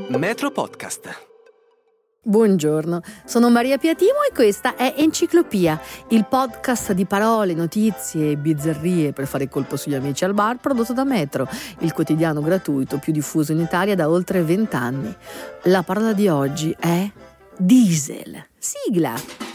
Metro Podcast. Buongiorno, sono Maria Piatimo e questa è Enciclopia, il podcast di parole, notizie e bizzarrie per fare colpo sugli amici al bar prodotto da Metro, il quotidiano gratuito più diffuso in Italia da oltre 20 anni. La parola di oggi è diesel. Sigla!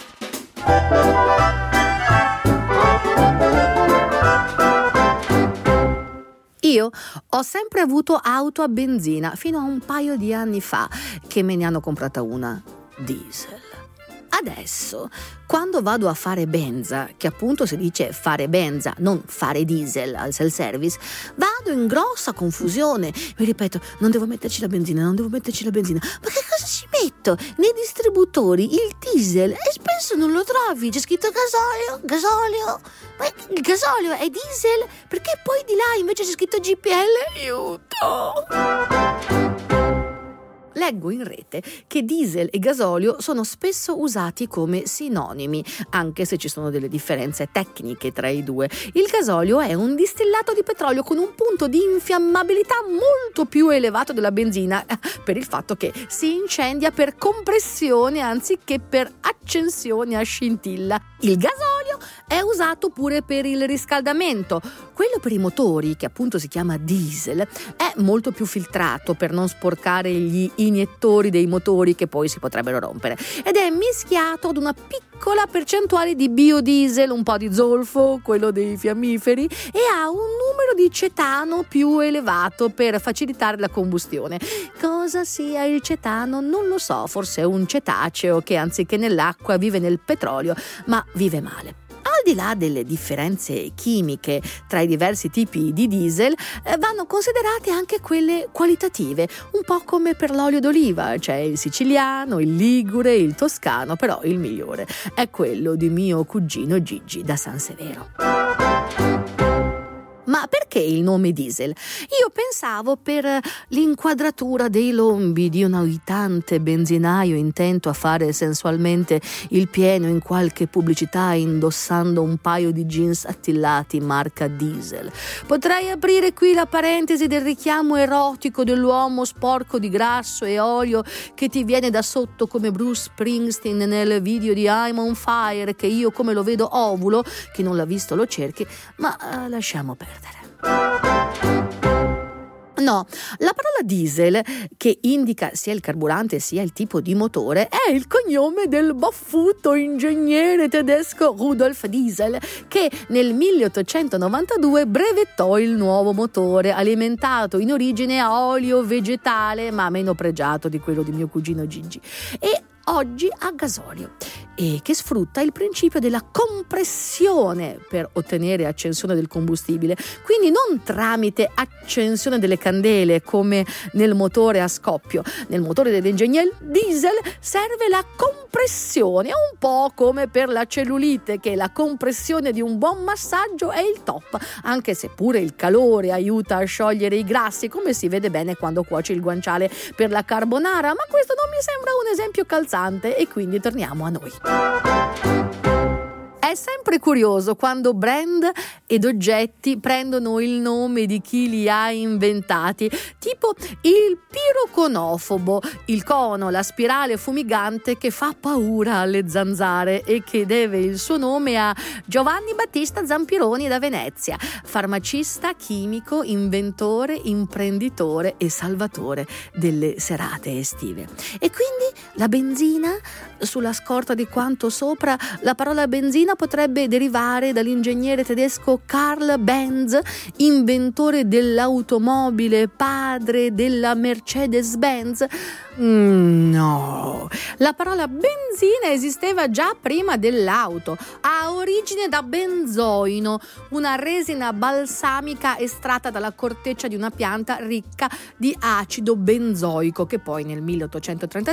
Io ho sempre avuto auto a benzina fino a un paio di anni fa che me ne hanno comprata una diesel. Adesso, quando vado a fare benza, che appunto si dice fare benza, non fare diesel al self-service, vado in grossa confusione. Mi ripeto, non devo metterci la benzina. Ma che cosa ci metto? Nei distributori il diesel e spesso non lo trovi. C'è scritto gasolio. Ma il gasolio è diesel? Perché poi di là invece c'è scritto GPL? Aiuto! Leggo in rete che diesel e gasolio sono spesso usati come sinonimi, anche se ci sono delle differenze tecniche tra i due. Il gasolio è un distillato di petrolio con un punto di infiammabilità molto più elevato della benzina, per il fatto che si incendia per compressione anziché per accensione a scintilla. Il gasolio è usato pure per il riscaldamento. Quello per i motori, che appunto si chiama diesel, è molto più filtrato per non sporcare gli iniettori dei motori che poi si potrebbero rompere, ed è mischiato ad una piccola percentuale di biodiesel, un po' di zolfo, quello dei fiammiferi, e ha un numero di cetano più elevato per facilitare la combustione. Cosa sia il cetano non lo so, forse è un cetaceo che anziché nell'acqua vive nel petrolio, ma vive male. Al di là delle differenze chimiche tra i diversi tipi di diesel, vanno considerate anche quelle qualitative, un po' come per l'olio d'oliva. C'è il siciliano, il ligure, il toscano, però il migliore è quello di mio cugino Gigi da San Severo. Ma perché il nome diesel? Io pensavo per l'inquadratura dei lombi di un uitante benzinaio intento a fare sensualmente il pieno in qualche pubblicità indossando un paio di jeans attillati marca diesel. Potrei aprire qui la parentesi del richiamo erotico dell'uomo sporco di grasso e olio che ti viene da sotto come Bruce Springsteen nel video di I'm on Fire, che io come lo vedo ovulo, chi non l'ha visto lo cerchi, ma lasciamo perdere. No, la parola diesel, che indica sia il carburante sia il tipo di motore, è il cognome del baffuto ingegnere tedesco Rudolf Diesel, che nel 1892 brevettò il nuovo motore, alimentato in origine a olio vegetale, ma meno pregiato di quello di mio cugino Gigi, e oggi a gasolio, e che sfrutta il principio della compressione per ottenere accensione del combustibile, quindi non tramite accensione delle candele come nel motore a scoppio. Nel motore dell'ingegner diesel serve la compressione, un po' come per la cellulite, che la compressione di un buon massaggio è il top, anche se pure il calore aiuta a sciogliere i grassi, come si vede bene quando cuoci il guanciale per la carbonara, ma questo non mi sembra un esempio calzante, e quindi torniamo a noi. È sempre curioso quando brand ed oggetti prendono il nome di chi li ha inventati, tipo il piroconofobo, il cono, la spirale fumigante che fa paura alle zanzare e che deve il suo nome a Giovanni Battista Zampironi da Venezia, farmacista, chimico, inventore, imprenditore e salvatore delle serate estive. E quindi la benzina? Sulla scorta di quanto sopra, la parola benzina potrebbe derivare dall'ingegnere tedesco Karl Benz, inventore dell'automobile, padre della Mercedes-Benz. No, la parola benzina esisteva già prima dell'auto, ha origine da benzoino, una resina balsamica estratta dalla corteccia di una pianta ricca di acido benzoico che poi nel 1833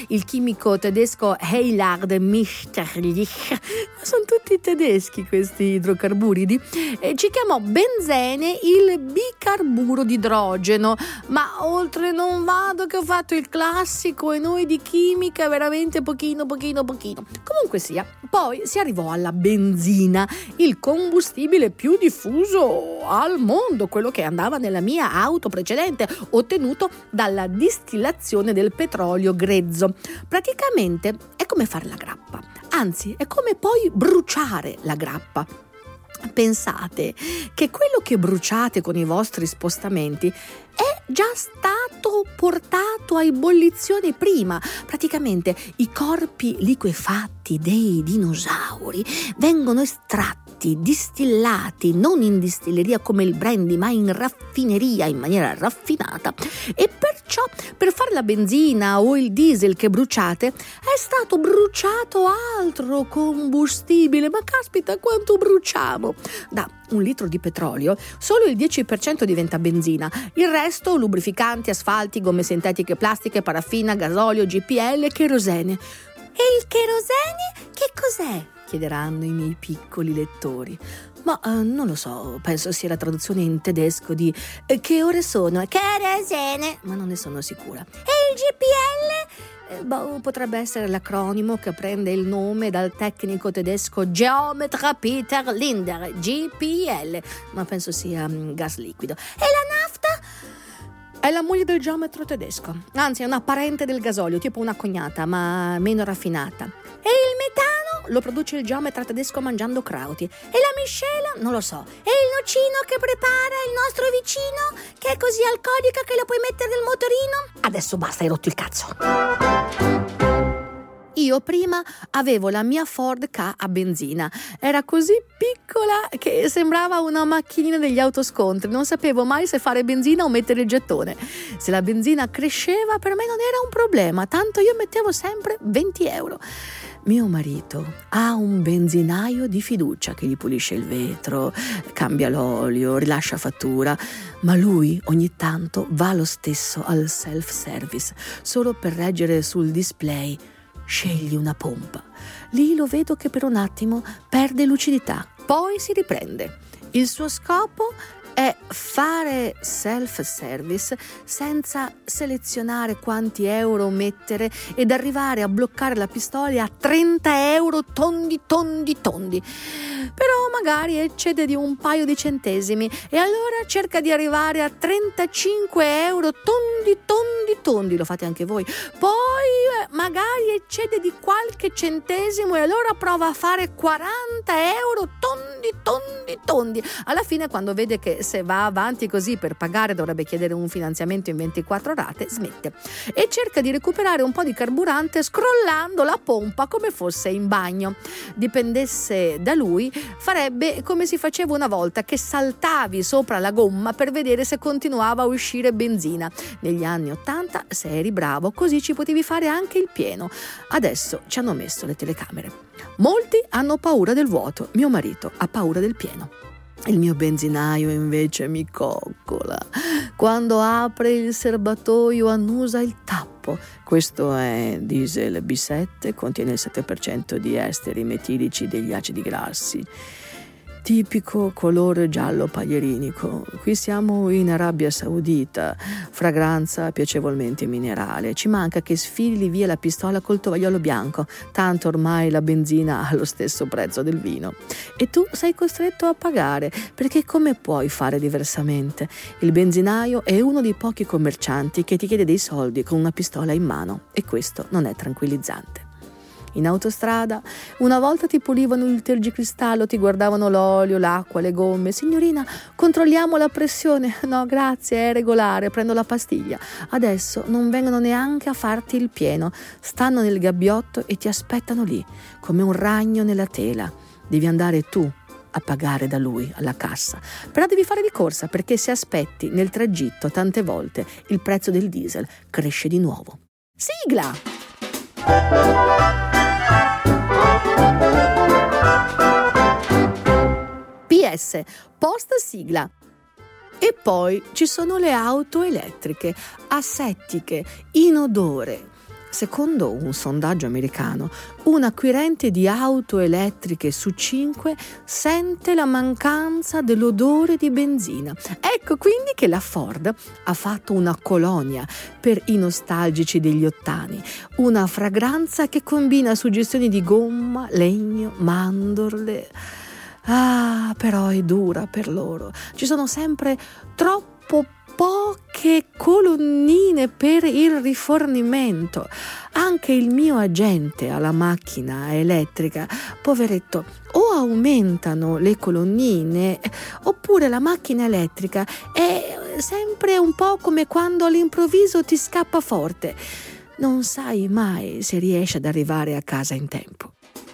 il chimico tedesco Heilard Meisterlich, sono tutti tedeschi questi idrocarburidi, ci chiamò benzene il bicarburo d'idrogeno, ma oltre non vado che ho fatto il classico e noi di chimica veramente pochino. Comunque sia, poi si arrivò alla benzina, il combustibile più diffuso al mondo, quello che andava nella mia auto precedente, ottenuto dalla distillazione del petrolio grezzo. Praticamente è come fare la grappa, anzi è come poi bruciare la grappa. Pensate che quello che bruciate con i vostri spostamenti è già stato portato a ebollizione prima. Praticamente i corpi liquefatti dei dinosauri vengono estratti, distillati, non in distilleria come il brandy, ma in raffineria in maniera raffinata, e perciò per fare la benzina o il diesel che bruciate è stato bruciato altro combustibile. Ma caspita, quanto bruciamo! Da 1 litro di petrolio solo il 10% diventa benzina, il resto lubrificanti, asfalti, gomme sintetiche, plastiche, paraffina, gasolio, GPL, cherosene. E il cherosene che cos'è? Chiederanno i miei piccoli lettori. Ma non lo so, penso sia la traduzione in tedesco di che ore sono? Kerosene, ma non ne sono sicura. E il GPL? Potrebbe essere l'acronimo che prende il nome dal tecnico tedesco geometra Peter Linder, GPL, ma penso sia gas liquido. E la nafta? È la moglie del geometro tedesco, anzi è una parente del gasolio, tipo una cognata, ma meno raffinata. E il metano lo produce il geometra tedesco mangiando krauti. E la miscela? Non lo so. E il nocino che prepara il nostro vicino, che è così alcolica che la puoi mettere nel motorino? Adesso basta, hai rotto il cazzo. Io prima avevo la mia Ford Ka a benzina, era così piccola che sembrava una macchinina degli autoscontri, non sapevo mai se fare benzina o mettere il gettone. Se la benzina cresceva per me non era un problema, tanto io mettevo sempre 20 euro. Mio marito ha un benzinaio di fiducia che gli pulisce il vetro, cambia l'olio, rilascia fattura, ma lui ogni tanto va lo stesso al self-service, solo per leggere sul display: scegli una pompa. Lì lo vedo che per un attimo perde lucidità, poi si riprende. Il suo scopo è fare self-service senza selezionare quanti euro mettere ed arrivare a bloccare la pistola a 30 euro tondi. Però magari eccede di un paio di centesimi e allora cerca di arrivare a 35 euro tondi. Lo fate anche voi. Poi magari eccede di qualche centesimo e allora prova a fare 40 euro tondi. Alla fine, quando vede che se va avanti così per pagare dovrebbe chiedere un finanziamento in 24 rate, smette e cerca di recuperare un po' di carburante scrollando la pompa come fosse in bagno. Dipendesse da lui, farebbe come si faceva una volta, che saltavi sopra la gomma per vedere se continuava a uscire benzina. Negli anni 80, se eri bravo, così ci potevi fare anche il pieno. Adesso ci hanno messo le telecamere. Molti hanno paura del vuoto, mio marito ha paura del pieno. Il mio benzinaio invece mi coccola. Quando apre il serbatoio annusa il tappo. Questo è diesel B7, contiene il 7% di esteri metilici degli acidi grassi. Tipico colore giallo paglierinico. Qui siamo in Arabia Saudita, fragranza piacevolmente minerale. Ci manca che sfili via la pistola col tovagliolo bianco, tanto ormai la benzina ha lo stesso prezzo del vino. E tu sei costretto a pagare, perché come puoi fare diversamente? Il benzinaio è uno dei pochi commercianti che ti chiede dei soldi con una pistola in mano, e questo non è tranquillizzante. In autostrada, una volta ti pulivano il tergicristallo, ti guardavano l'olio, l'acqua, le gomme. Signorina, controlliamo la pressione. No, grazie, è regolare, prendo la pastiglia. Adesso non vengono neanche a farti il pieno. Stanno nel gabbiotto e ti aspettano lì, come un ragno nella tela. Devi andare tu a pagare da lui alla cassa. Però devi fare di corsa, perché se aspetti nel tragitto tante volte il prezzo del diesel cresce di nuovo. Sigla! PS, post sigla. E poi ci sono le auto elettriche, asettiche, inodore, Secondo un sondaggio americano, un acquirente di auto elettriche su 5 sente la mancanza dell'odore di benzina. Ecco quindi che la Ford ha fatto una colonia per i nostalgici degli ottani, una fragranza che combina suggestioni di gomma, legno, mandorle. Ah, però è dura per loro. Ci sono sempre troppo poche colonnine per il rifornimento. Anche il mio agente alla macchina elettrica, poveretto, o aumentano le colonnine oppure la macchina elettrica è sempre un po' come quando all'improvviso ti scappa forte. Non sai mai se riesci ad arrivare a casa in tempo.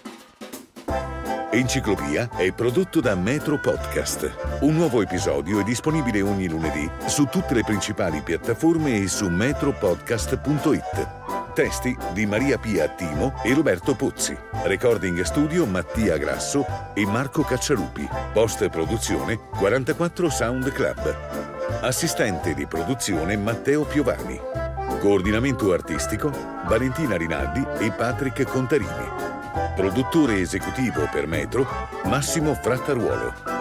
Enciclopia è prodotto da Metro Podcast. Un nuovo episodio è disponibile ogni lunedì su tutte le principali piattaforme e su metropodcast.it. Testi di Maria Pia Attimo e Roberto Pozzi. Recording studio Mattia Grasso e Marco Caccialupi. Post produzione 44 Sound Club. Assistente di produzione Matteo Piovani. Coordinamento artistico Valentina Rinaldi e Patrick Contarini. Produttore esecutivo per Metro Massimo Frattaruolo.